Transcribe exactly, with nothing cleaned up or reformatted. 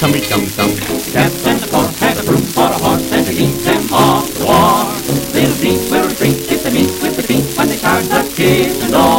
tummy tum tum. Captain the force has a room for a horse and to lead them off to war. Little feet will retreat if they meet with defeat when they charge the kitchen door.